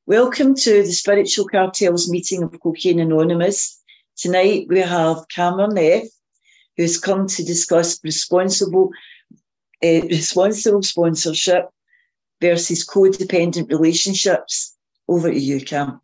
Welcome to the Spiritual Cartels meeting of Cocaine Anonymous. Tonight we have Cameron F., who's come to discuss responsible sponsorship versus codependent relationships. Over to you, Cam.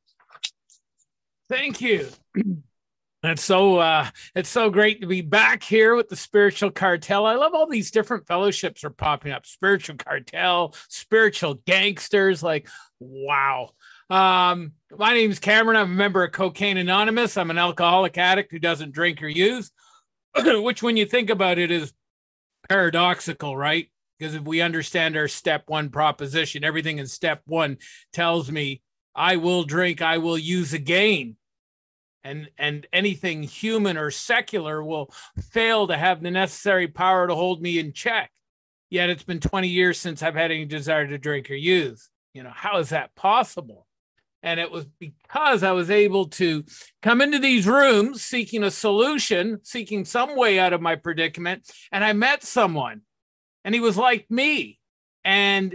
Thank you. It's so great to be back here with the Spiritual Cartel. I love all these different fellowships are popping up. Spiritual Cartel, Spiritual Gangsters, like, wow. My name is Cameron. I'm a member of Cocaine Anonymous. I'm an alcoholic addict who doesn't drink or use, which when you think about it is paradoxical, right? Because if we understand our step one proposition, everything in step one tells me I will drink, I will use again. And anything human or secular will fail to have the necessary power to hold me in check. Yet it's been 20 years since I've had any desire to drink or use. You know, how is that possible? And it was because I was able to come into these rooms seeking a solution, seeking some way out of my predicament. And I met someone and he was like me and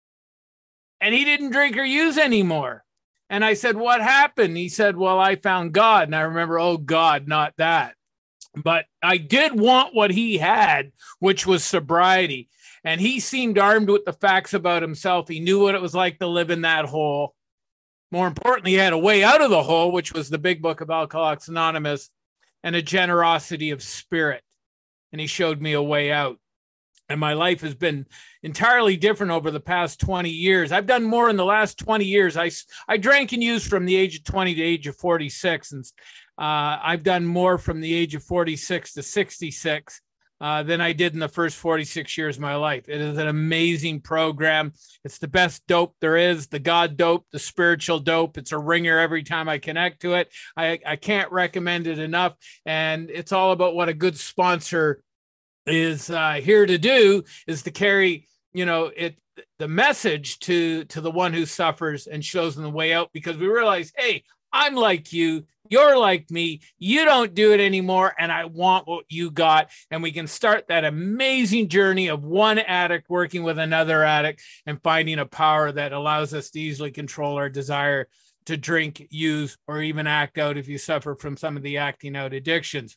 he didn't drink or use anymore. And I said, what happened? He said, well, I found God. And I remember, oh, God, not that. But I did want what he had, which was sobriety. And he seemed armed with the facts about himself. He knew what it was like to live in that hole. More importantly, he had a way out of the hole, which was the big book of Alcoholics Anonymous, and a generosity of spirit. And he showed me a way out. And my life has been entirely different over the past 20 years. I've done more in the last 20 years. I drank and used from the age of 20 to the age of 46. And I've done more from the age of 46 to 66 than I did in the first 46 years of my life. It is an amazing program. It's the best dope there is, the God dope, the spiritual dope. It's a ringer every time I connect to it. I can't recommend it enough. And it's all about what a good sponsor is here to do, is to carry, the message to the one who suffers and shows them the way out, because we realize, hey, I'm like you, you're like me, you don't do it anymore, and I want what you got. And we can start that amazing journey of one addict working with another addict and finding a power that allows us to easily control our desire to drink, use, or even act out if you suffer from some of the acting out addictions.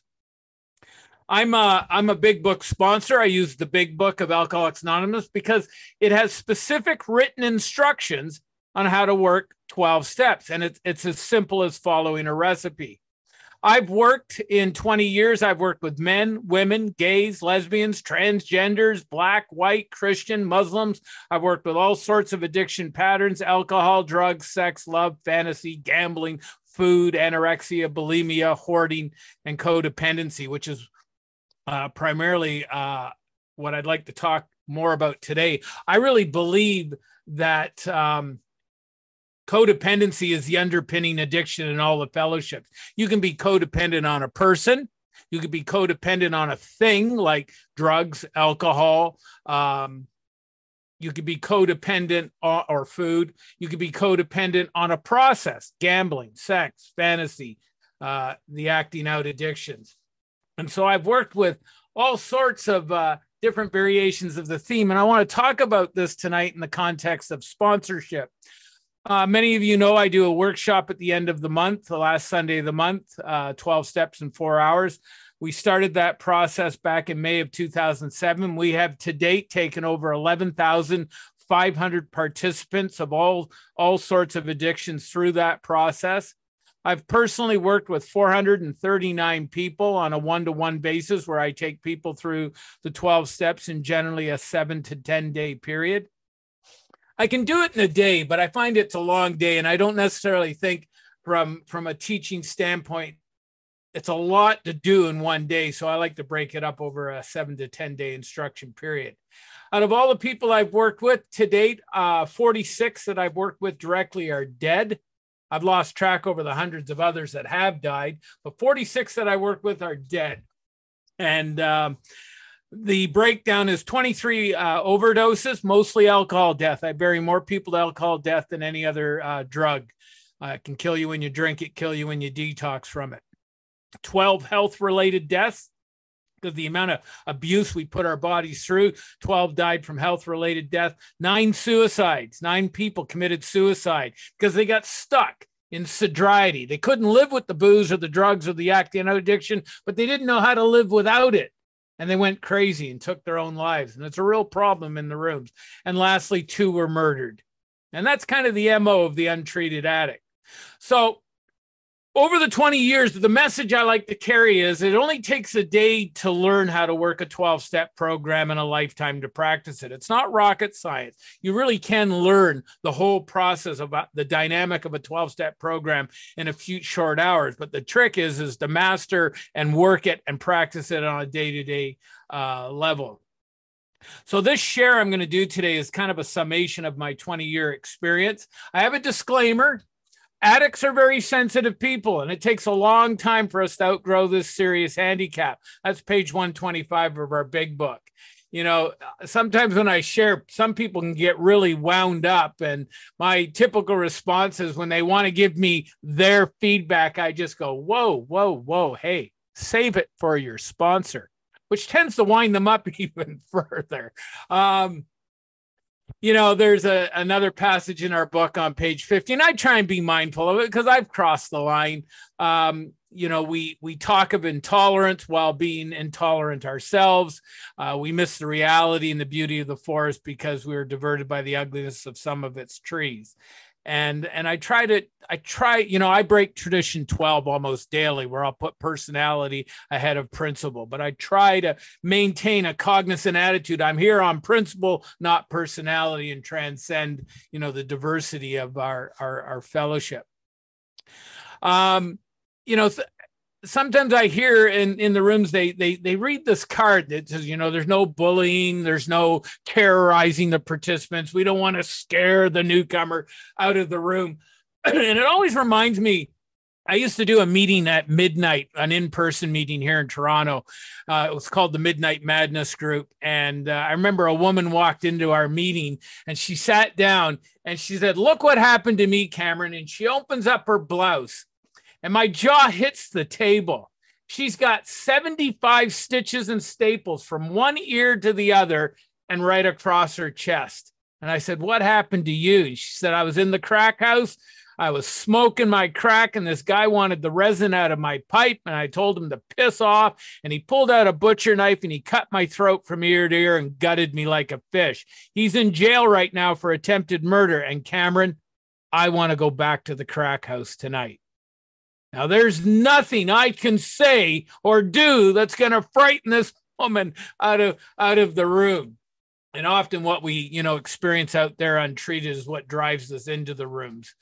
I'm a big book sponsor. I use the big book of Alcoholics Anonymous because it has specific written instructions on how to work 12 steps. And it's as simple as following a recipe. I've worked in 20 years. I've worked with men, women, gays, lesbians, transgenders, Black, white, Christian, Muslims. I've worked with all sorts of addiction patterns: alcohol, drugs, sex, love, fantasy, gambling, food, anorexia, bulimia, hoarding, and codependency, which is primarily what I'd like to talk more about today. I really believe that codependency is the underpinning addiction in all the fellowships. You can be codependent on a person. You could be codependent on a thing like drugs, alcohol. You could be codependent or food. You could be codependent on a process: gambling, sex, fantasy, the acting out addictions. And so I've worked with all sorts of different variations of the theme. And I want to talk about this tonight in the context of sponsorship. Many of you know I do a workshop at the end of the month, the last Sunday of the month, 12 steps in 4 hours. We started that process back in May of 2007. We have to date taken over 11,500 participants of all sorts of addictions through that process. I've personally worked with 439 people on a one-to-one basis, where I take people through the 12 steps in generally a 7 to 10 day period. I can do it in a day, but I find it's a long day, and I don't necessarily think from a teaching standpoint, it's a lot to do in one day. So I like to break it up over a 7 to 10 day instruction period. Out of all the people I've worked with to date, 46 that I've worked with directly are dead. I've lost track over the hundreds of others that have died, but 46 that I work with are dead. And the breakdown is 23 overdoses, mostly alcohol death. I bury more people to alcohol death than any other drug. It can kill you when you drink it, kill you when you detox from it. 12 health-related deaths, because the amount of abuse we put our bodies through. 12 died from health-related death. 9 suicides. 9 people committed suicide because they got stuck in sobriety. They couldn't live with the booze or the drugs or the acting out addiction, but they didn't know how to live without it. And they went crazy and took their own lives. And it's a real problem in the rooms. And lastly, 2 were murdered. And that's kind of the MO of the untreated addict. So over the 20 years, the message I like to carry is it only takes a day to learn how to work a 12-step program and a lifetime to practice it. It's not rocket science. You really can learn the whole process of the dynamic of a 12-step program in a few short hours. But the trick is to master and work it and practice it on a day-to-day level. So this share I'm going to do today is kind of a summation of my 20-year experience. I have a disclaimer. Addicts are very sensitive people, and it takes a long time for us to outgrow this serious handicap. That's page 125 of our big book. You know, sometimes when I share, some people can get really wound up, and my typical response is when they want to give me their feedback, I just go, whoa, whoa, whoa, hey, save it for your sponsor, which tends to wind them up even further. You know, there's another passage in our book on page 50, and I try and be mindful of it because I've crossed the line. You know, we talk of intolerance while being intolerant ourselves. We miss the reality and the beauty of the forest because we were diverted by the ugliness of some of its trees. And I break tradition 12 almost daily, where I'll put personality ahead of principle, but I try to maintain a cognizant attitude. I'm here on principle, not personality, and transcend, you know, the diversity of our fellowship. You know, sometimes I hear in the rooms, they read this card that says, you know, there's no bullying, there's no terrorizing the participants. We don't want to scare the newcomer out of the room. And it always reminds me, I used to do a meeting at midnight, an in-person meeting here in Toronto. It was called the Midnight Madness Group. And I remember a woman walked into our meeting and she sat down and she said, "Look what happened to me, Cameron." And she opens up her blouse. And my jaw hits the table. She's got 75 stitches and staples from one ear to the other and right across her chest. And I said, "What happened to you?" She said, "I was in the crack house. I was smoking my crack, and this guy wanted the resin out of my pipe, and I told him to piss off, and he pulled out a butcher knife, and he cut my throat from ear to ear and gutted me like a fish. He's in jail right now for attempted murder, and Cameron, I want to go back to the crack house tonight." Now, there's nothing I can say or do that's going to frighten this woman out of the room. And often what we, you know, experience out there untreated is what drives us into the rooms.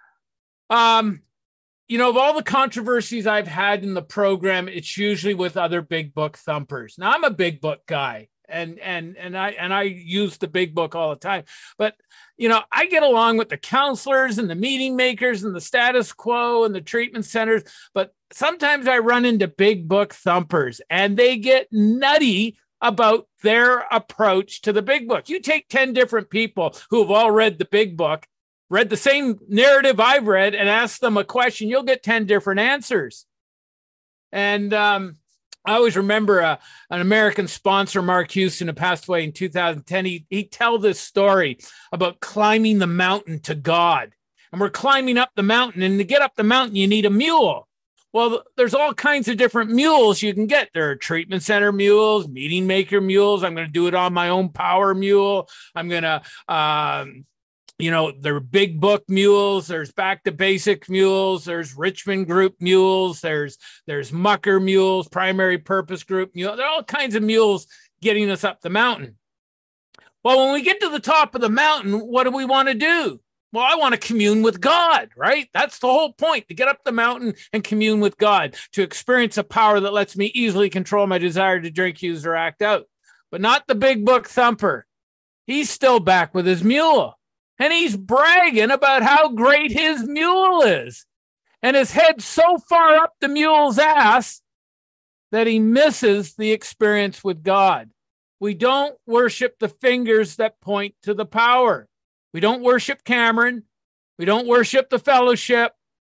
You know, of all the controversies I've had in the program, it's usually with other big book thumpers. Now, I'm a big book guy, and I use the big book all the time. But, you know, I get along with the counselors and the meeting makers and the status quo and the treatment centers. But sometimes I run into big book thumpers, and they get nutty about their approach to the big book. You take 10 different people who have all read the big book, read the same narrative I've read, and ask them a question, you'll get 10 different answers. And I always remember an American sponsor, Mark Houston, who passed away in 2010. He'd tell this story about climbing the mountain to God. And we're climbing up the mountain, and to get up the mountain, you need a mule. Well, there's all kinds of different mules you can get. There are treatment center mules, meeting maker mules. I'm going to do it on my own power mule. I'm going to... you know, there are big book mules, there's back to basic mules, there's Richmond group mules, there's mucker mules, primary purpose group mules. There are all kinds of mules getting us up the mountain. Well, when we get to the top of the mountain, what do we want to do? Well, I want to commune with God, right? That's the whole point, to get up the mountain and commune with God, to experience a power that lets me easily control my desire to drink, use, or act out. But not the big book thumper. He's still back with his mule. And he's bragging about how great his mule is. And his head's so far up the mule's ass that he misses the experience with God. We don't worship the fingers that point to the power. We don't worship Cameron. We don't worship the fellowship.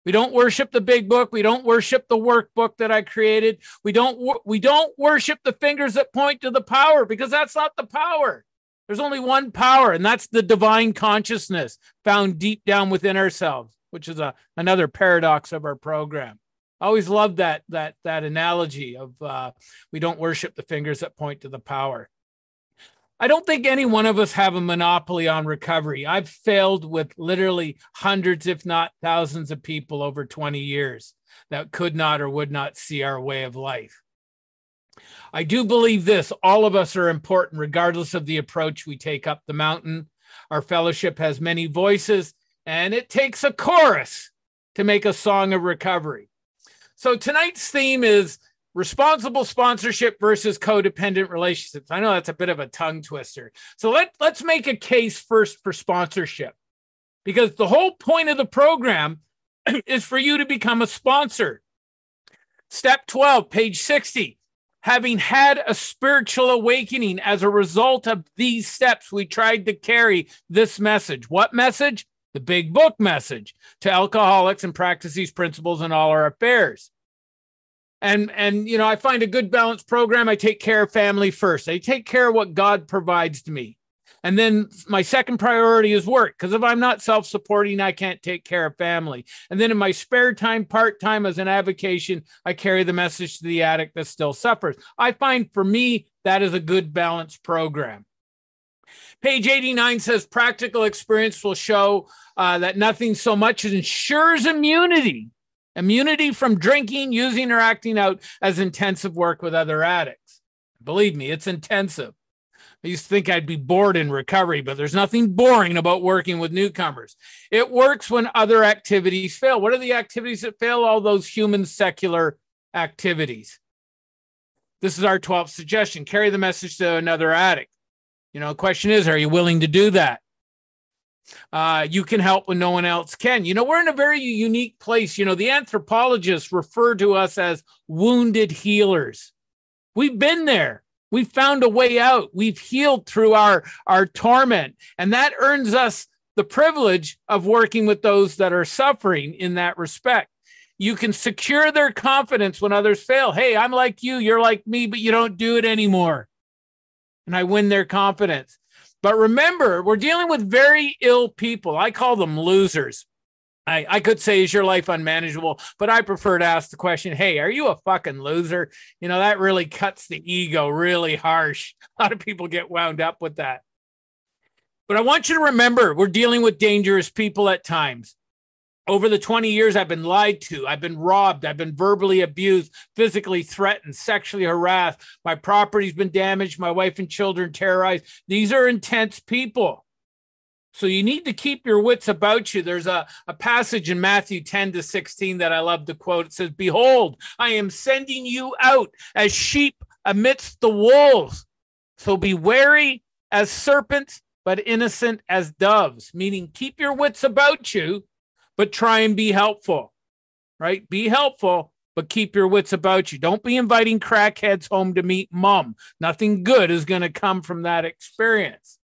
We don't worship the big book. We don't worship the workbook that I created. We don't worship the fingers that point to the power, because that's not the power. There's only one power, and that's the divine consciousness found deep down within ourselves, which is another paradox of our program. I always loved that analogy of we don't worship the fingers that point to the power. I don't think any one of us have a monopoly on recovery. I've failed with literally hundreds, if not thousands of people over 20 years that could not or would not see our way of life. I do believe this: all of us are important, regardless of the approach we take up the mountain. Our fellowship has many voices, and it takes a chorus to make a song of recovery. So tonight's theme is responsible sponsorship versus codependent relationships. I know that's a bit of a tongue twister. So let's make a case first for sponsorship, because the whole point of the program is for you to become a sponsor. Step 12, page 60. Having had a spiritual awakening as a result of these steps, we tried to carry this message. What message? The big book message to alcoholics, and practice these principles in all our affairs. And you know, I find a good balanced program. I take care of family first. I take care of what God provides to me. And then my second priority is work, because if I'm not self-supporting, I can't take care of family. And then in my spare time, part-time as an avocation, I carry the message to the addict that still suffers. I find for me, that is a good balanced program. Page 89 says practical experience will show that nothing so much ensures immunity from drinking, using, or acting out as intensive work with other addicts. Believe me, it's intensive. I used to think I'd be bored in recovery, but there's nothing boring about working with newcomers. It works when other activities fail. What are the activities that fail? All those human secular activities. This is our 12th suggestion. Carry the message to another addict. You know, the question is, are you willing to do that? You can help when no one else can. You know, we're in a very unique place. You know, the anthropologists refer to us as wounded healers. We've been there. We've found a way out. We've healed through our torment. And that earns us the privilege of working with those that are suffering in that respect. You can secure their confidence when others fail. Hey, I'm like you, you're like me, but you don't do it anymore. And I win their confidence. But remember, we're dealing with very ill people. I call them losers. I could say, is your life unmanageable? But I prefer to ask the question, hey, are you a fucking loser? You know, that really cuts the ego really harsh. A lot of people get wound up with that. But I want you to remember, we're dealing with dangerous people at times. Over the 20 years, I've been lied to. I've been robbed. I've been verbally abused, physically threatened, sexually harassed. My property's been damaged. My wife and children terrorized. These are intense people. So you need to keep your wits about you. There's a passage in Matthew 10-16 that I love to quote. It says, behold, I am sending you out as sheep amidst the wolves. So be wary as serpents, but innocent as doves. Meaning keep your wits about you, but try and be helpful, right? Be helpful, but keep your wits about you. Don't be inviting crackheads home to meet mom. Nothing good is going to come from that experience.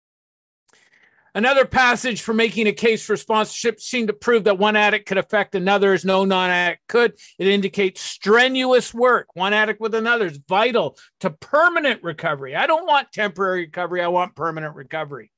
Another passage for making a case for sponsorship seemed to prove that one addict could affect another as no non-addict could. It indicates strenuous work. One addict with another is vital to permanent recovery. I don't want temporary recovery. I want permanent recovery.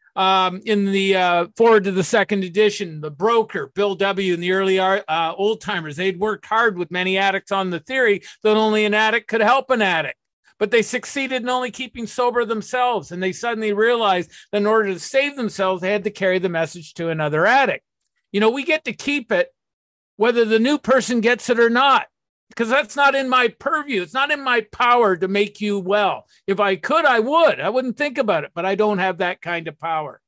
In the forward to the second edition, the broker, Bill W., and the early old timers, they'd worked hard with many addicts on the theory that only an addict could help an addict. But they succeeded in only keeping sober themselves. And they suddenly realized that in order to save themselves, they had to carry the message to another addict. You know, we get to keep it whether the new person gets it or not, because that's not in my purview. It's not in my power to make you well. If I could, I would. I wouldn't think about it, but I don't have that kind of power.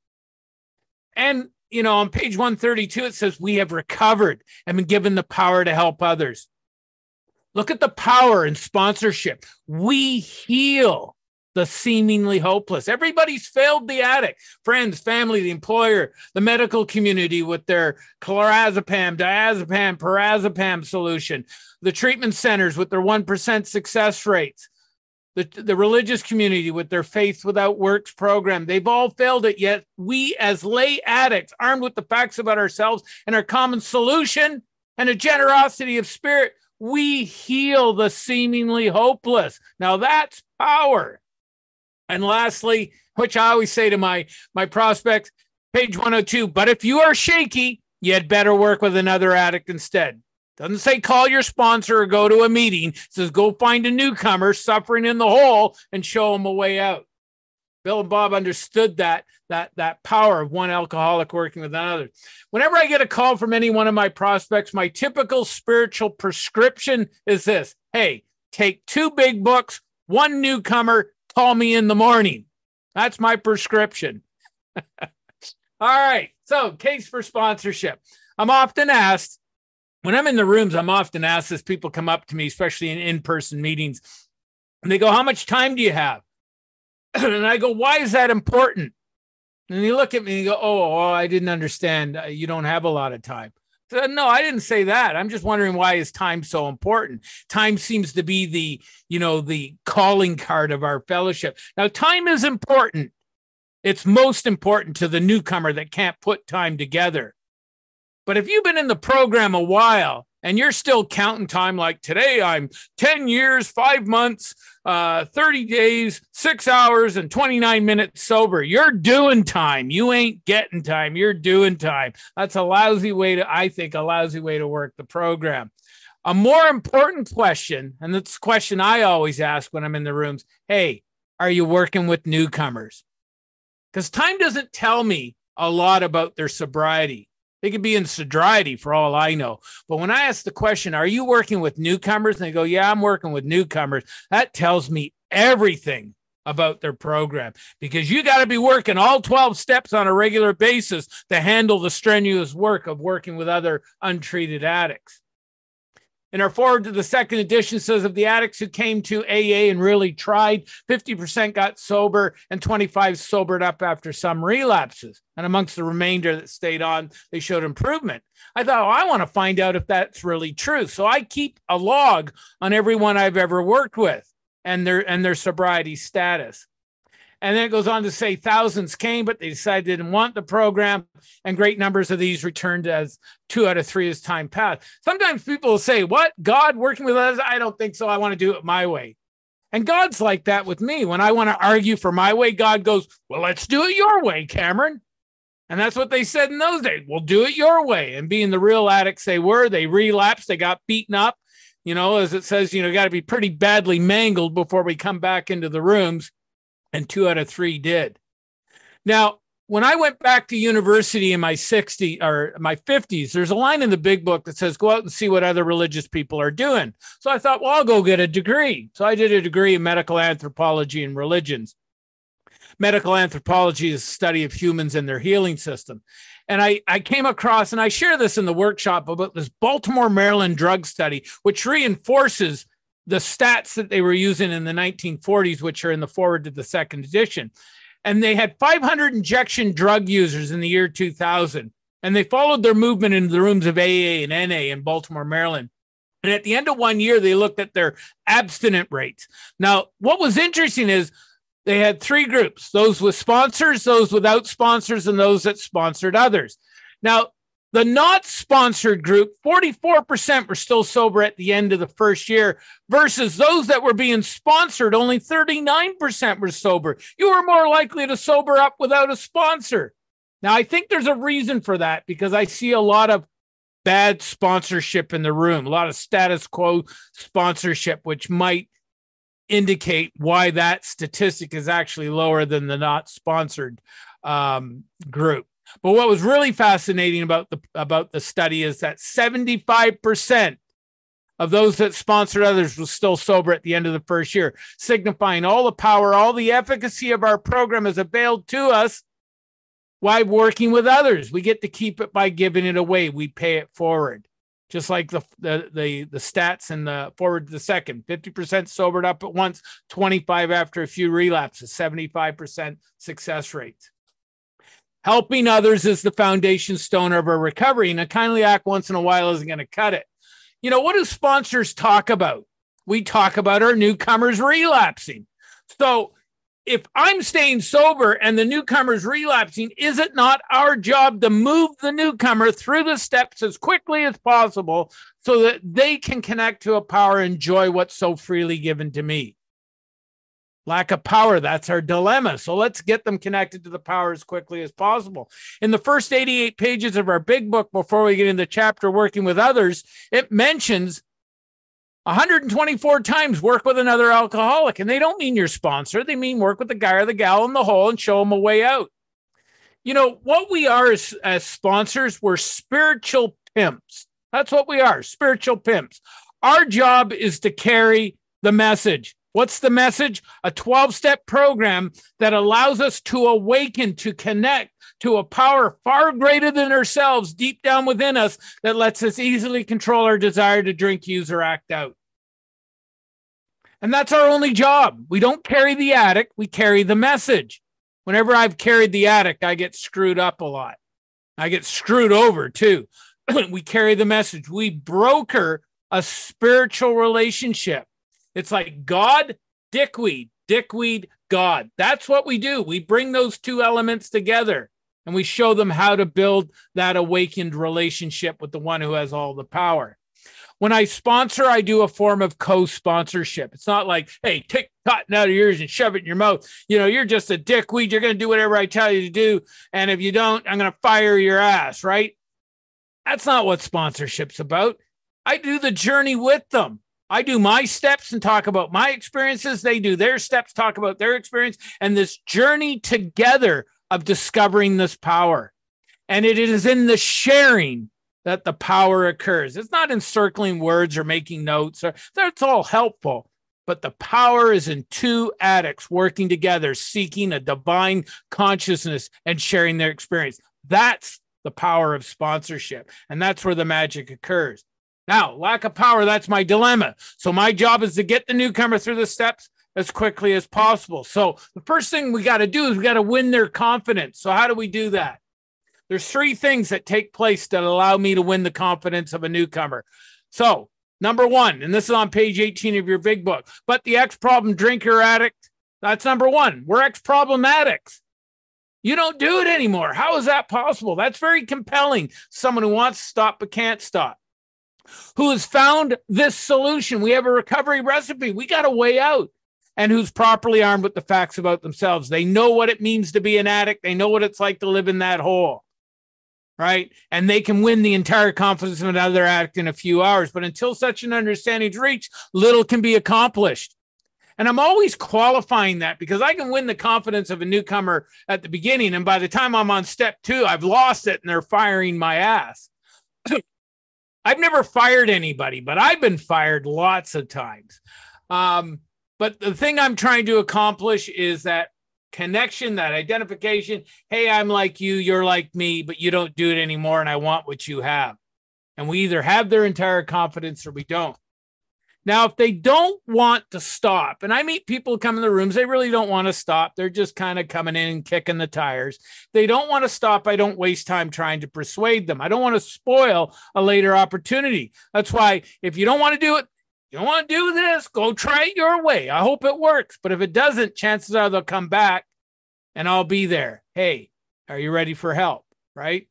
And, you know, on page 132, it says, we have recovered and been given the power to help others. Look at the power in sponsorship. We heal the seemingly hopeless. Everybody's failed the addict. Friends, family, the employer, the medical community with their clorazepam, diazepam, parazepam solution, the treatment centers with their 1% success rates, the religious community with their Faith Without Works program. They've all failed it, yet we as lay addicts, armed with the facts about ourselves and our common solution, and a generosity of spirit, we heal the seemingly hopeless. Now that's power. And lastly, which I always say to my prospects, page 102, but if you are shaky, you had better work with another addict instead. Doesn't say call your sponsor or go to a meeting. It says go find a newcomer suffering in the hole and show them a way out. Bill and Bob understood that power of one alcoholic working with another. Whenever I get a call from any one of my prospects, my typical spiritual prescription is this. Hey, take 2 big books, 1 newcomer, call me in the morning. That's my prescription. All right. So case for sponsorship. I'm often asked, when I'm in the rooms, I'm often asked as people come up to me, especially in in-person meetings, and they go, how much time do you have? And I go, why is that important? And they look at me and go, oh, I didn't understand. You don't have a lot of time. So, no, I didn't say that. I'm just wondering, why is time so important? Time seems to be the calling card of our fellowship. Now, time is important. It's most important to the newcomer that can't put time together. But if you've been in the program a while and you're still counting time, like today, I'm 10 years, 5 months, 30 days, 6 hours, and 29 minutes sober. You're doing time. You ain't getting time. You're doing time. That's a lousy way to work the program. A more important question, and that's the question I always ask when I'm in the rooms, hey, are you working with newcomers? Because time doesn't tell me a lot about their sobriety. They could be in sobriety for all I know. But when I ask the question, are you working with newcomers? And they go, yeah, I'm working with newcomers. That tells me everything about their program, because you got to be working all 12 steps on a regular basis to handle the strenuous work of working with other untreated addicts. In our forward to the second edition, says of the addicts who came to AA and really tried, 50% got sober and 25 sobered up after some relapses. And amongst the remainder that stayed on, they showed improvement. I thought, I want to find out if that's really true. So I keep a log on everyone I've ever worked with and their sobriety status. And then it goes on to say thousands came, but they decided they didn't want the program. And great numbers of these returned as 2 out of 3 as time passed. Sometimes people will say, what? God working with us? I don't think so. I want to do it my way. And God's like that with me. When I want to argue for my way, God goes, well, let's do it your way, Cameron. And that's what they said in those days. We'll do it your way. And being the real addicts they were, they relapsed, they got beaten up. As it says, got to be pretty badly mangled before we come back into the rooms. And 2 out of 3 did. Now, when I went back to university in my 50s, there's a line in the big book that says, go out and see what other religious people are doing. So I thought, well, I'll go get a degree. So I did a degree in medical anthropology and religions. Medical anthropology is the study of humans and their healing system. And I came across, and I share this in the workshop, about this Baltimore, Maryland drug study, which reinforces the stats that they were using in the 1940s, which are in the forward to the second edition. And they had 500 injection drug users in the year 2000. And they followed their movement into the rooms of AA and NA in Baltimore, Maryland. And at the end of 1 year, they looked at their abstinent rates. Now, what was interesting is they had 3 groups: those with sponsors, those without sponsors, and those that sponsored others. Now, the not sponsored group, 44% were still sober at the end of the first year, versus those that were being sponsored, only 39% were sober. You were more likely to sober up without a sponsor. Now, I think there's a reason for that, because I see a lot of bad sponsorship in the room, a lot of status quo sponsorship, which might indicate why that statistic is actually lower than the not sponsored group. But what was really fascinating about the study is that 75% of those that sponsored others was still sober at the end of the first year, signifying all the power, all the efficacy of our program is availed to us while working with others. We get to keep it by giving it away. We pay it forward. Just like the stats in the forward to the second, 50% sobered up at once, 25 after a few relapses, 75% success rates. Helping others is the foundation stone of our recovery, and a kindly act once in a while isn't going to cut it. What do sponsors talk about? We talk about our newcomers relapsing. So if I'm staying sober and the newcomer's relapsing, is it not our job to move the newcomer through the steps as quickly as possible so that they can connect to a power and enjoy what's so freely given to me? Lack of power, that's our dilemma. So let's get them connected to the power as quickly as possible. In the first 88 pages of our big book, before we get into the chapter Working with Others, it mentions 124 times work with another alcoholic. And they don't mean your sponsor. They mean work with the guy or the gal in the hole and show them a way out. You know, what we are as sponsors, we're spiritual pimps. That's what we are, spiritual pimps. Our job is to carry the message. What's the message? A 12-step program that allows us to awaken, to connect to a power far greater than ourselves deep down within us that lets us easily control our desire to drink, use, or act out. And that's our only job. We don't carry the addict, we carry the message. Whenever I've carried the addict, I get screwed up a lot. I get screwed over too. We carry the message. We broker a spiritual relationship. It's like God, dickweed, dickweed, God. That's what we do. We bring those two elements together and we show them how to build that awakened relationship with the one who has all the power. When I sponsor, I do a form of co-sponsorship. It's not like, hey, take cotton out of yours and shove it in your mouth. You know, you're just a dickweed. You're going to do whatever I tell you to do. And if you don't, I'm going to fire your ass, right? That's not what sponsorship's about. I do the journey with them. I do my steps and talk about my experiences. They do their steps, talk about their experience, and this journey together of discovering this power. And it is in the sharing that the power occurs. It's not in circling words or making notes. That's all helpful. But the power is in two addicts working together, seeking a divine consciousness and sharing their experience. That's the power of sponsorship. And that's where the magic occurs. Now, lack of power, that's my dilemma. So my job is to get the newcomer through the steps as quickly as possible. So the first thing we got to do is we got to win their confidence. So how do we do that? There's three things that take place that allow me to win the confidence of a newcomer. So number one, and this is on page 18 of your big book, but the ex-problem drinker addict, that's number one. We're ex-problem addicts. You don't do it anymore. How is that possible? That's very compelling. Someone who wants to stop but can't stop. Who has found this solution. We have a recovery recipe. We got a way out. And who's properly armed with the facts about themselves. They know what it means to be an addict. They know what it's like to live in that hole, right? And they can win the entire confidence of another addict in a few hours. But until such an understanding is reached, little can be accomplished. And I'm always qualifying that because I can win the confidence of a newcomer at the beginning. And by the time I'm on step 2, I've lost it and they're firing my ass. I've never fired anybody, but I've been fired lots of times. But the thing I'm trying to accomplish is that connection, that identification. Hey, I'm like you, you're like me, but you don't do it anymore, and I want what you have. And we either have their entire confidence or we don't. Now, if they don't want to stop, and I meet people who come in the rooms, they really don't want to stop. They're just kind of coming in and kicking the tires. They don't want to stop. I don't waste time trying to persuade them. I don't want to spoil a later opportunity. That's why if you don't want to do it, you don't want to do this, go try it your way. I hope it works. But if it doesn't, chances are they'll come back and I'll be there. Hey, are you ready for help? Right?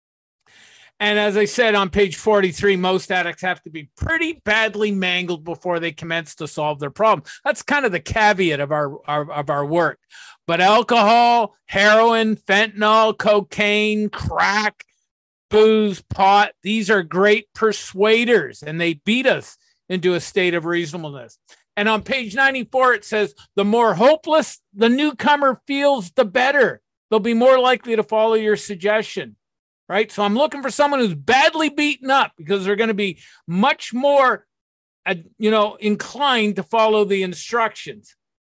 And as I said on page 43, most addicts have to be pretty badly mangled before they commence to solve their problem. That's kind of the caveat of our work. But alcohol, heroin, fentanyl, cocaine, crack, booze, pot, these are great persuaders, and they beat us into a state of reasonableness. And on page 94, it says, the more hopeless the newcomer feels, the better. They'll be more likely to follow your suggestion. Right? So I'm looking for someone who's badly beaten up because they're going to be much more, inclined to follow the instructions.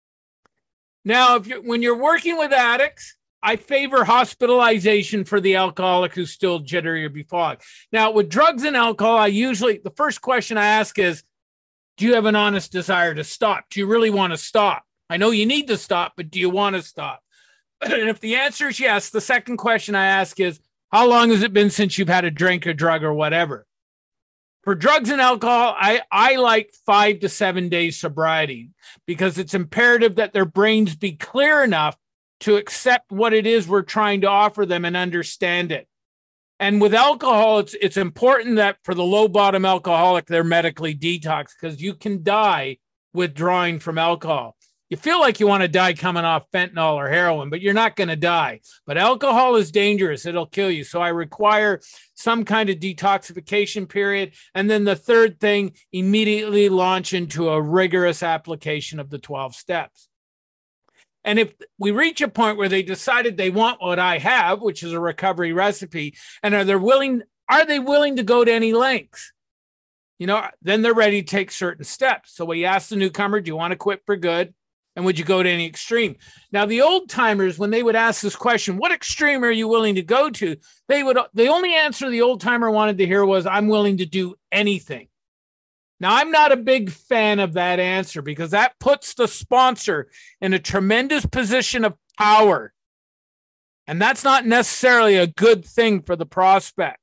Now, when you're working with addicts, I favor hospitalization for the alcoholic who's still jittery or befogged. Now, with drugs and alcohol, the first question I ask is, do you have an honest desire to stop? Do you really want to stop? I know you need to stop, but do you want to stop? And if the answer is yes, the second question I ask is, how long has it been since you've had a drink or drug or whatever? For drugs and alcohol, I like 5 to 7 days sobriety because it's imperative that their brains be clear enough to accept what it is we're trying to offer them and understand it. And with alcohol, it's important that for the low bottom alcoholic, they're medically detoxed because you can die withdrawing from alcohol. You feel like you want to die coming off fentanyl or heroin, but you're not going to die. But alcohol is dangerous. It'll kill you. So I require some kind of detoxification period. And then the third thing, immediately launch into a rigorous application of the 12 steps. And if we reach a point where they decided they want what I have, which is a recovery recipe, and are they willing to go to any lengths? Then they're ready to take certain steps. So we ask the newcomer, do you want to quit for good? And would you go to any extreme? Now, the old timers, when they would ask this question, what extreme are you willing to go to? The only answer the old timer wanted to hear was, I'm willing to do anything. Now, I'm not a big fan of that answer because that puts the sponsor in a tremendous position of power. And that's not necessarily a good thing for the prospect.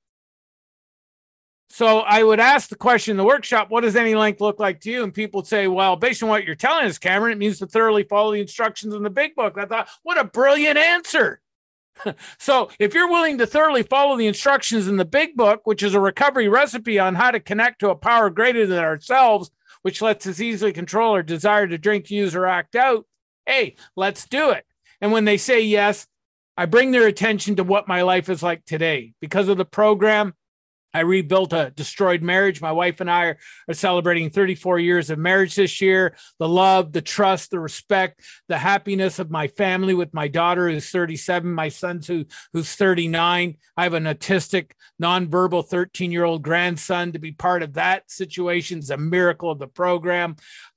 So I would ask the question in the workshop, what does any length look like to you? And people would say, well, based on what you're telling us, Cameron, it means to thoroughly follow the instructions in the big book. And I thought, what a brilliant answer. So if you're willing to thoroughly follow the instructions in the big book, which is a recovery recipe on how to connect to a power greater than ourselves, which lets us easily control our desire to drink, use, or act out, hey, let's do it. And when they say yes, I bring their attention to what my life is like today. Because of the program, I rebuilt a destroyed marriage. My wife and I are celebrating 34 years of marriage this year. The love, the trust, the respect, the happiness of my family with my daughter who's 37, my son who's 39. I have an autistic, nonverbal 13-year-old grandson. To be part of that situation is a miracle of the program.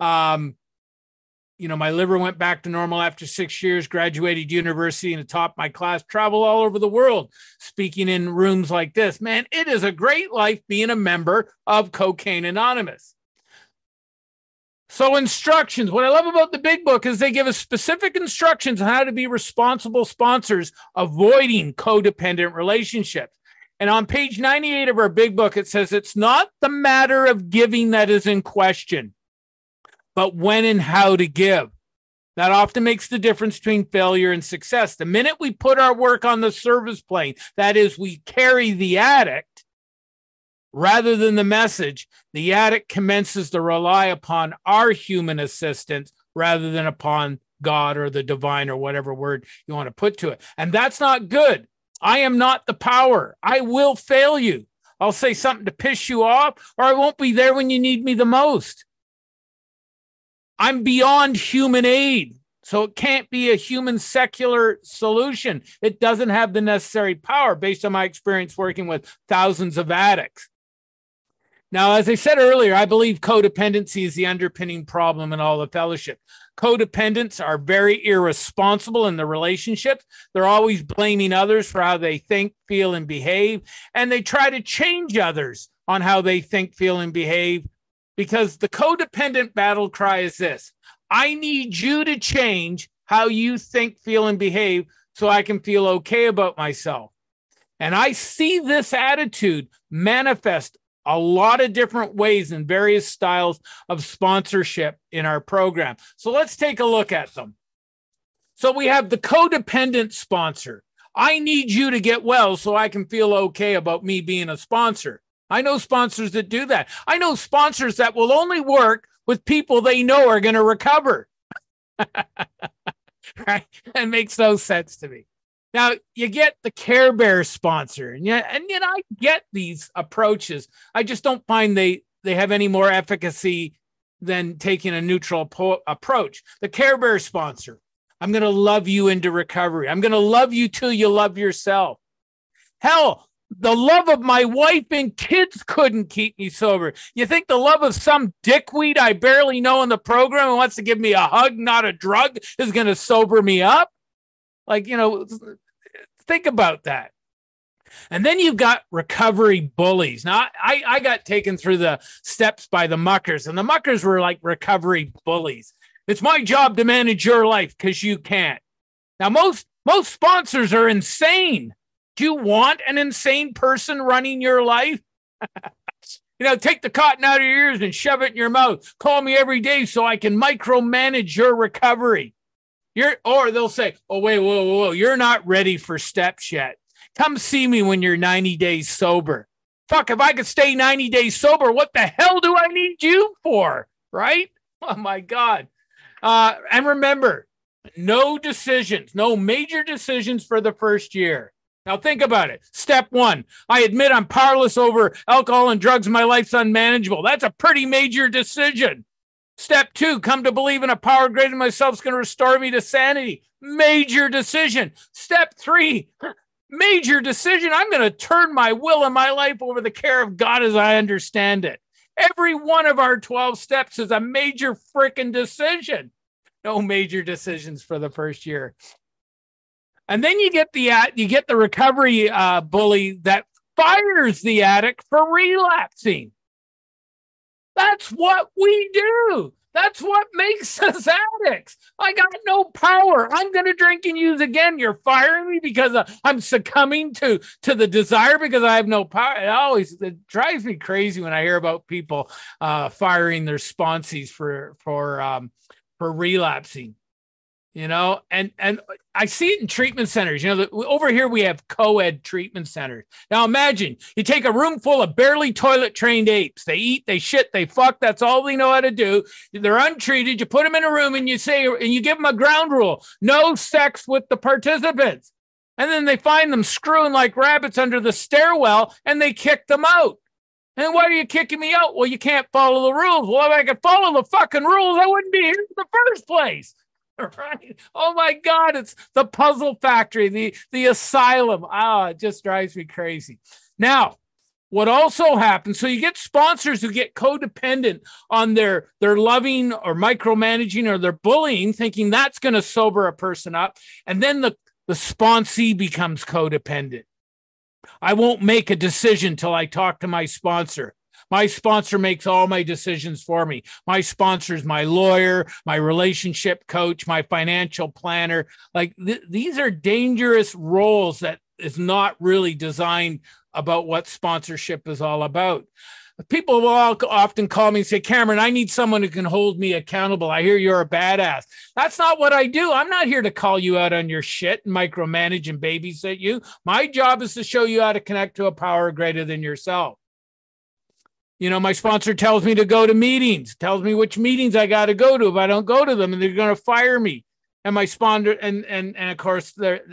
My liver went back to normal after 6 years, graduated university and topped my class, travel all over the world, speaking in rooms like this. Man, it is a great life being a member of Cocaine Anonymous. So instructions, what I love about the big book is they give us specific instructions on how to be responsible sponsors, avoiding codependent relationships. And on page 98 of our big book, it says, it's not the matter of giving that is in question, but when and how to give. That often makes the difference between failure and success. The minute we put our work on the service plane, that is, we carry the addict rather than the message, the addict commences to rely upon our human assistance rather than upon God or the divine or whatever word you want to put to it. And that's not good. I am not the power. I will fail you. I'll say something to piss you off, or I won't be there when you need me the most. I'm beyond human aid, so it can't be a human secular solution. It doesn't have the necessary power based on my experience working with thousands of addicts. Now, as I said earlier, I believe codependency is the underpinning problem in all the fellowship. Codependents are very irresponsible in the relationships. They're always blaming others for how they think, feel, and behave, and they try to change others on how they think, feel, and behave. Because the codependent battle cry is this: I need you to change how you think, feel, and behave so I can feel okay about myself. And I see this attitude manifest a lot of different ways in various styles of sponsorship in our program. So let's take a look at them. So we have the codependent sponsor. I need you to get well so I can feel okay about me being a sponsor. I know sponsors that do that. I know sponsors that will only work with people they know are going to recover. Right? That makes no sense to me. Now, you get the Care Bear sponsor, and I get these approaches. I just don't find they have any more efficacy than taking a neutral approach. The Care Bear sponsor: I'm going to love you into recovery. I'm going to love you till you love yourself. Hell, the love of my wife and kids couldn't keep me sober. You think the love of some dickweed I barely know in the program and wants to give me a hug, not a drug, is going to sober me up? Think about that. And then you've got recovery bullies. Now, I got taken through the steps by the muckers, and the muckers were like recovery bullies. It's my job to manage your life because you can't. Now, most sponsors are insane. Do you want an insane person running your life? Take the cotton out of your ears and shove it in your mouth. Call me every day so I can micromanage your recovery. Or they'll say, oh, wait, whoa, you're not ready for steps yet. Come see me when you're 90 days sober. Fuck, if I could stay 90 days sober, what the hell do I need you for? Right? Oh, my God. And remember, no major decisions for the first year. Now think about it. Step 1, I admit I'm powerless over alcohol and drugs. My life's unmanageable. That's a pretty major decision. Step 2, come to believe in a power greater than myself is going to restore me to sanity. Major decision. Step 3, major decision. I'm going to turn my will and my life over the care of God as I understand it. Every one of our 12 steps is a major freaking decision. No major decisions for the first year. And then you get the recovery bully that fires the addict for relapsing. That's what we do. That's what makes us addicts. I got no power. I'm going to drink and use again. You're firing me because I'm succumbing to the desire because I have no power. It drives me crazy when I hear about people firing their sponsees for relapsing. And I see it in treatment centers. Over here we have co-ed treatment centers. Now imagine you take a room full of barely toilet trained apes. They eat, they shit, they fuck. That's all they know how to do. They're untreated. You put them in a room and you give them a ground rule: no sex with the participants. And then they find them screwing like rabbits under the stairwell and they kick them out. And why are you kicking me out? Well, you can't follow the rules. Well, if I could follow the fucking rules, I wouldn't be here in the first place. Right? Oh my God, it's the puzzle factory, the asylum. It just drives me crazy. Now, what also happens, so you get sponsors who get codependent on their loving or micromanaging or their bullying, thinking that's going to sober a person up. And then the sponsee becomes codependent. I won't make a decision till I talk to my sponsor. My sponsor makes all my decisions for me. My sponsor is my lawyer, my relationship coach, my financial planner. These are dangerous roles that is not really designed about what sponsorship is all about. People will often call me and say, Cameron, I need someone who can hold me accountable. I hear you're a badass. That's not what I do. I'm not here to call you out on your shit and micromanage and babysit you. My job is to show you how to connect to a power greater than yourself. My sponsor tells me to go to meetings, tells me which meetings I got to go to. If I don't go to them, and they're going to fire me. And my sponsor, and of course,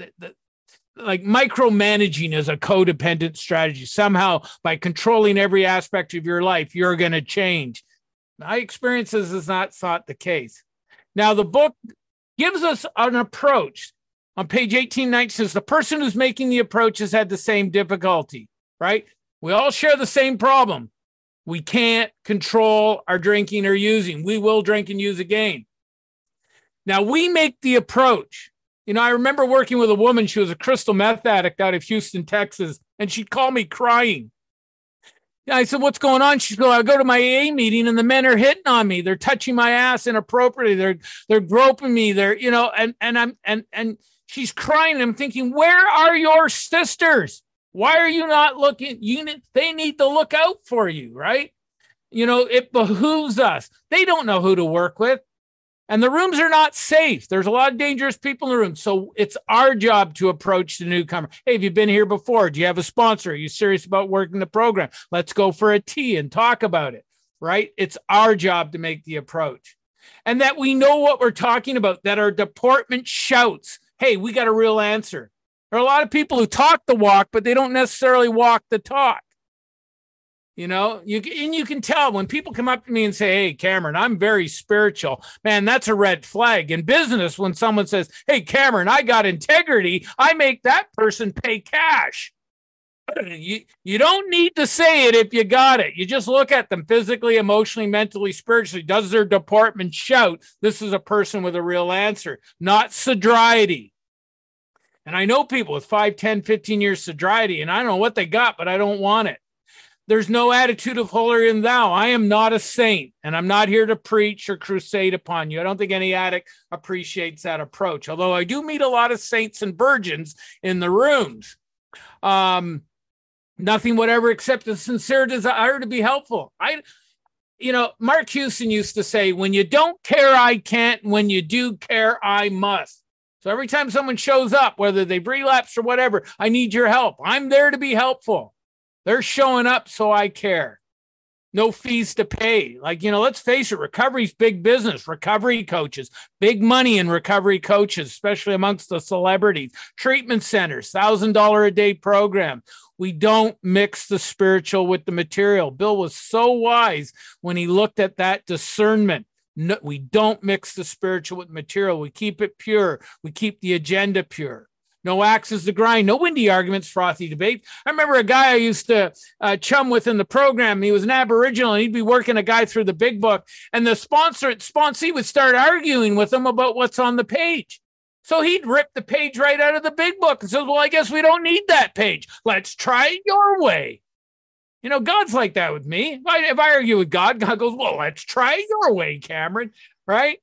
micromanaging is a codependent strategy. Somehow, by controlling every aspect of your life, you're going to change. My experiences is not the case. Now, the book gives us an approach. On page 18, says the person who's making the approach has had the same difficulty, right? We all share the same problem. We can't control our drinking or using. We will drink and use again. Now, we make the approach. I remember working with a woman. She was a crystal meth addict out of Houston, Texas, and she'd call me crying. I said, what's going on? She'd go, I go to my AA meeting and the men are hitting on me. They're touching my ass inappropriately. They're groping me. And she's crying. I'm thinking, where are your sisters? Why are you not looking? They need to look out for you, right? It behooves us. They don't know who to work with. And the rooms are not safe. There's a lot of dangerous people in the room. So it's our job to approach the newcomer. Hey, have you been here before? Do you have a sponsor? Are you serious about working the program? Let's go for a tea and talk about it, right? It's our job to make the approach. And that we know what we're talking about, that our deportment shouts, hey, we got a real answer. There are a lot of people who talk the walk, but they don't necessarily walk the talk. You can tell when people come up to me and say, hey, Cameron, I'm very spiritual. Man, that's a red flag. In business, when someone says, hey, Cameron, I got integrity, I make that person pay cash. You don't need to say it if you got it. You just look at them physically, emotionally, mentally, spiritually. Does their deportment shout, this is a person with a real answer, not sobriety? And I know people with 5, 10, 15 years sobriety, and I don't know what they got, but I don't want it. There's no attitude of holier than thou. I am not a saint, and I'm not here to preach or crusade upon you. I don't think any addict appreciates that approach, although I do meet a lot of saints and virgins in the rooms. Nothing whatever except a sincere desire to be helpful. Mark Houston used to say, when you don't care, I can't. When you do care, I must. So every time someone shows up, whether they've relapsed or whatever, I need your help. I'm there to be helpful. They're showing up, so I care. No fees to pay. Let's face it, recovery's big business. Recovery coaches, big money in recovery coaches, especially amongst the celebrities. Treatment centers, $1,000 a day program. We don't mix the spiritual with the material. Bill was so wise when he looked at that discernment. No, we don't mix the spiritual with material. We keep it pure. We keep the agenda pure. No axes to grind, no windy arguments, frothy debate. I remember a guy I used to chum with in the program. He was an Aboriginal, and he'd be working a guy through the big book. And the sponsee would start arguing with him about what's on the page. So he'd rip the page right out of the big book and says, well, I guess we don't need that page. Let's try it your way. God's like that with me. If I argue with God, God goes, well, let's try it your way, Cameron, right?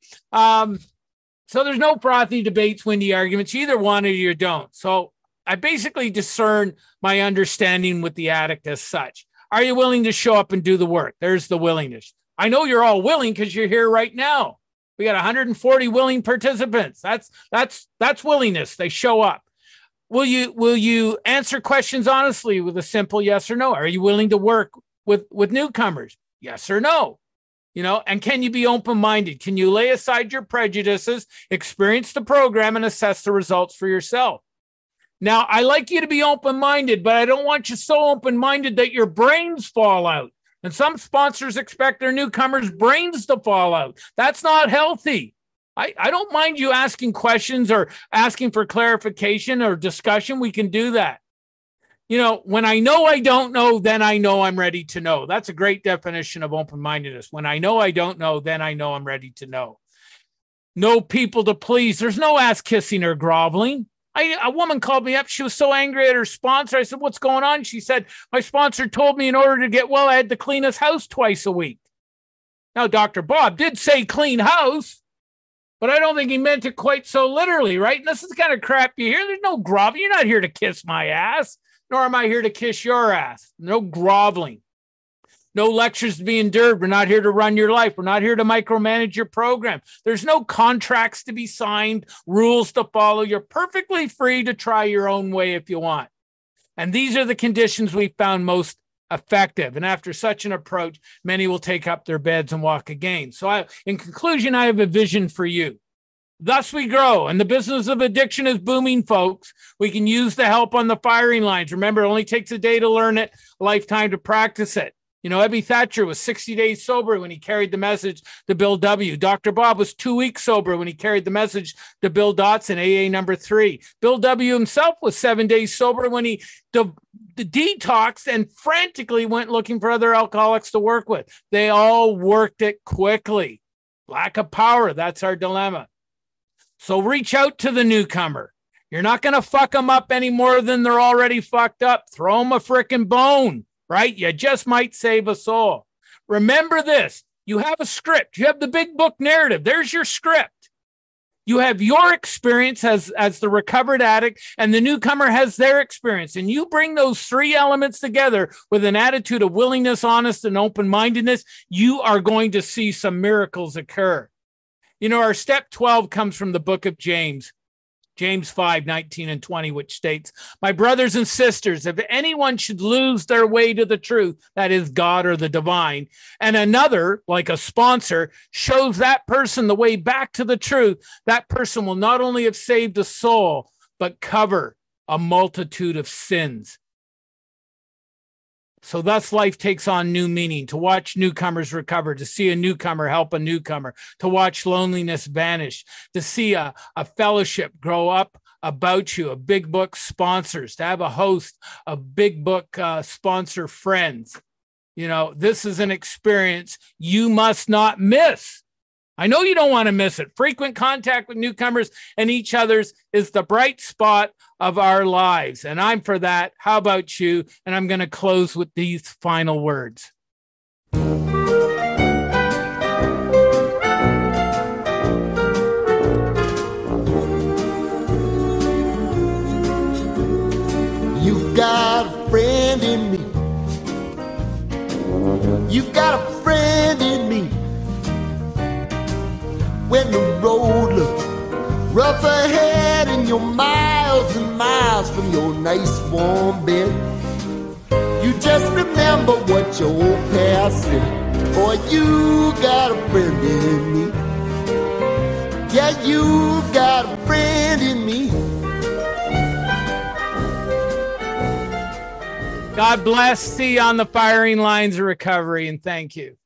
So there's no frothy debates, windy arguments. You either want it or you don't. So I basically discern my understanding with the addict as such. Are you willing to show up and do the work? There's the willingness. I know you're all willing because you're here right now. We got 140 willing participants. That's willingness. They show up. Will you answer questions honestly with a simple yes or no? Are you willing to work with newcomers? Yes or no? And can you be open-minded? Can you lay aside your prejudices, experience the program, and assess the results for yourself? Now, I like you to be open-minded, but I don't want you so open-minded that your brains fall out. And some sponsors expect their newcomers' brains to fall out. That's not healthy. I don't mind you asking questions or asking for clarification or discussion. We can do that. When I know I don't know, then I know I'm ready to know. That's a great definition of open-mindedness. When I know I don't know, then I know I'm ready to know. No people to please. There's no ass kissing or groveling. A woman called me up. She was so angry at her sponsor. I said, what's going on? She said, my sponsor told me in order to get well, I had to clean his house twice a week. Now, Dr. Bob did say clean house, but I don't think he meant it quite so literally, right? And this is the kind of crap you hear. There's no groveling. You're not here to kiss my ass, nor am I here to kiss your ass. No groveling. No lectures to be endured. We're not here to run your life. We're not here to micromanage your program. There's no contracts to be signed, rules to follow. You're perfectly free to try your own way if you want. And these are the conditions we found most effective. And after such an approach, many will take up their beds and walk again. So in conclusion, I have a vision for you. Thus we grow, and the business of addiction is booming, folks. We can use the help on the firing lines. Remember, it only takes a day to learn it, a lifetime to practice it. Ebby Thatcher was 60 days sober when he carried the message to Bill W. Dr. Bob was 2 weeks sober when he carried the message to Bill Dotson, AA number 3. Bill W. himself was 7 days sober when he detoxed and frantically went looking for other alcoholics to work with. They all worked it quickly. Lack of power, that's our dilemma. So reach out to the newcomer. You're not going to fuck them up any more than they're already fucked up. Throw them a frickin' bone. Right? You just might save a soul. Remember this. You have a script. You have the big book narrative. There's your script. You have your experience as the recovered addict, and the newcomer has their experience. And you bring those three elements together with an attitude of willingness, honesty, and open-mindedness, you are going to see some miracles occur. Our step 12 comes from the book of James. James 5:19 and 20, which states, my brothers and sisters, if anyone should lose their way to the truth, that is God or the divine, and another, like a sponsor, shows that person the way back to the truth, that person will not only have saved a soul, but cover a multitude of sins. So thus life takes on new meaning, to watch newcomers recover, to see a newcomer help a newcomer, to watch loneliness vanish, to see a fellowship grow up about you, a big book sponsors, to have a host of big book sponsor friends. This is an experience you must not miss. I know you don't want to miss it. Frequent contact with newcomers and each other's is the bright spot of our lives. And I'm for that. How about you? And I'm going to close with these final words. You've got friend in me. You've got a friend in me. When the road looks rough ahead and you're miles and miles from your nice warm bed, you just remember what your old past said. Boy, you got a friend in me. Yeah, you got a friend in me. God bless. See you on the firing lines of recovery, and thank you.